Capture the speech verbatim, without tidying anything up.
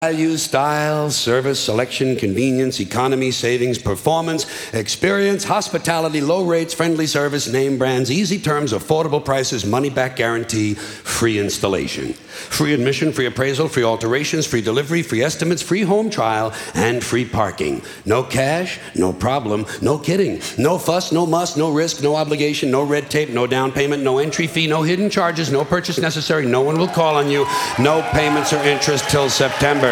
Value, style, service, selection, convenience, economy, savings, performance, experience, hospitality, low rates, friendly service, name brands, easy terms, affordable prices, money-back guarantee, free installation. Free admission, free appraisal, free alterations, free delivery, free estimates, free home trial, and free parking. No cash, no problem, no kidding. No fuss, no muss, no risk, no obligation, no red tape, no down payment, no entry fee, no hidden charges, no purchase necessary, no one will call on you, no payments or interest till September.